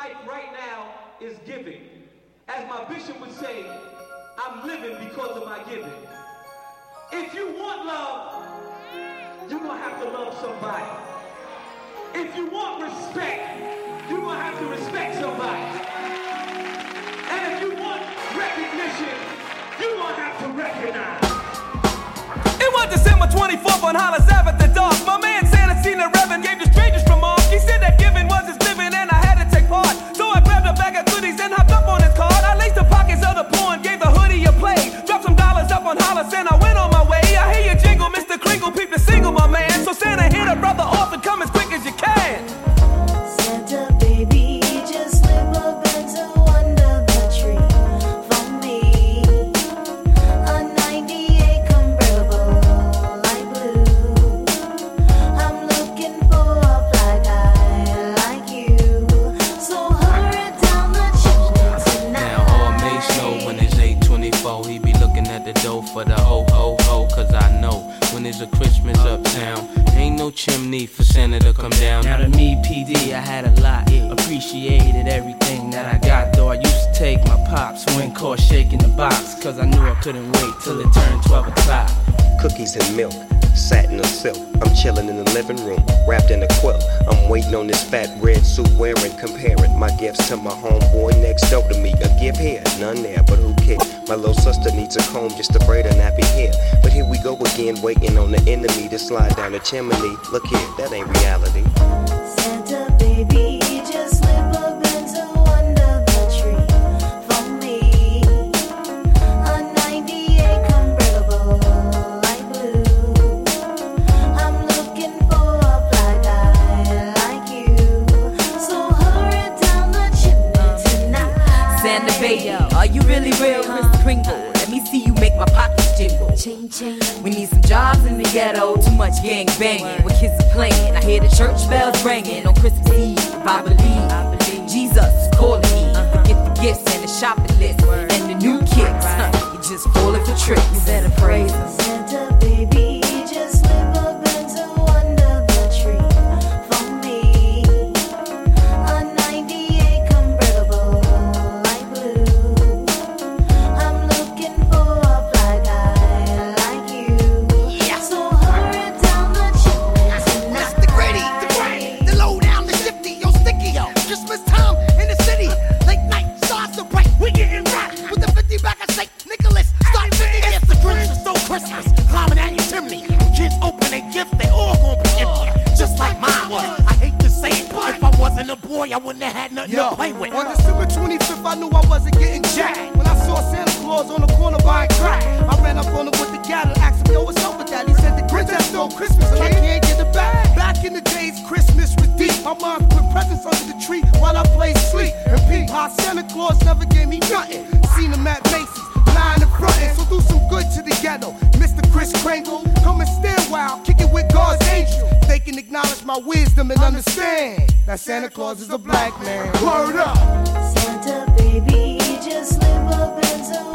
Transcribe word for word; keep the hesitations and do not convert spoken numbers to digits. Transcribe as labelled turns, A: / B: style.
A: life right now is giving. As my bishop would say, I'm living because of my giving. If you want love, you're gonna have to love somebody. If you want respect, you're gonna have to respect somebody. And if you want recognition, you're gonna have to recognize.
B: It was December twenty-fourth on Hollis Ave at the dark. My man Santa seen the Reverend gave the strangest remark. He said that giving was his living and I had to take part. So I grabbed a bag of goodies and hopped up on his card. I laced the pockets of the poor and gave the hoodie a play. Dropped some dollars up on Hollis and I went on my way. I hear you jingle, Mister Kringle, peep the single, my man. So Santa hit a brother off and come as quick as you can.
C: Santa baby, just slip a bento under the tree for me. A ninety-eight convertible, light blue. I'm looking for a fly guy like you. So hurry down the chimney tonight.
D: Now all Mace know when it's eight twenty-four, he be looking at the dough for the ho ho ho. Cause I know when there's a Christmas uptown, ain't no chimney for Santa to come down.
E: Now to me, P D, I had a lot. Appreciated everything that I got, though I used to take my pops when caught shaking the box. Cause I knew I couldn't wait till it turned twelve o'clock.
F: Cookies and milk, satin or silk. I'm chilling in the living room, wrapped in a quilt. I'm waiting on this fat red suit wearing, comparing my gifts to my homeboy next door to me. A gift here, none there, but who cares? My little sister needs a comb just to braid her nappy hair. But here we go again, waiting on the enemy to slide down the chimney. Look here, that ain't reality.
C: Santa baby, just slip a bento under the tree for me. A ninety-eight convertible, light blue. I'm looking for a fly guy like you. So hurry down the chimney tonight.
G: Santa baby, are you really real, Mister Kringle? Let me see you make my pockets jingle.
C: Ching, ching.
G: We need some jobs in the ghetto, too much gang banging. Where kids are playing, I hear the church bells ringing. On Christmas Eve, I believe Jesus is calling me. Forget the gifts and the shopping list and the new kicks. Huh, you're just falling for tricks. You better praise him.
C: Santa baby, just slip a bento under the tree for me. A ninety-eight convertible, light blue. I'm looking for a fly guy like you. Yeah. So hurry down the chimney tonight.
H: It's the gritty, the gritty, the low down, the shifty, yo, sticky, yo. Christmas time in the city, late night, stars so bright, we getting right. With the fifty back of Saint Nicholas, start fifty gifts. The Grinch is so Christmas, climbing at your chimney. When kids open their gift, they all gonna be empty, just like mine was. I hate to say it, but if I wasn't a boy, I wouldn't have had nothing
I: Yo,
H: to play with.
I: On December twenty-fifth, I knew I wasn't getting jacked. When I saw Santa Claus on the corner buying crack, I ran up on him with the gal and asked him, yo, what's up with that? He said, the Grinch has stole Christmas and I can't get it back. Back in the days, Christmas was deep. My mom put presents under the tree while I played sleep. And peep, how Santa Claus never gave me nothing. Seen him at Macy's, lying in front, so do some good to the ghetto. Mister Chris Kringle, come and stand while kick it with God's angel. They can acknowledge my wisdom and understand that Santa Claus is a black man. Word up!
C: Santa baby, just slip a bento